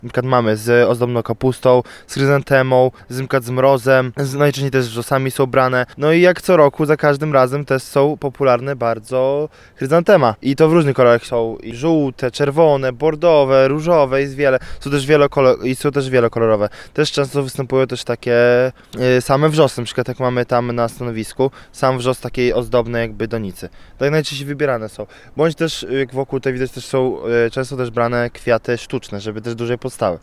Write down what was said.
Na przykład mamy z ozdobną kapustą, z chryzantemą, na przykład z mrozem, najczęściej też z wrzosami są brane. No i jak co roku, za każdym razem też są popularne bardzo chryzantema. I to w różnych kolorach są i żółte, czerwone, bordowe, różowe, jest wiele. Są też wielokolorowe. Też często występują też takie same wrzosy, na przykład jak mamy tam na stanowisku, sam wrzos takiej ozdobnej jakby donicy. Tak najczęściej wybierane są. Bądź też jak wokół tej widać też są często też brane kwiaty sztuczne, żeby też dłużej powstały.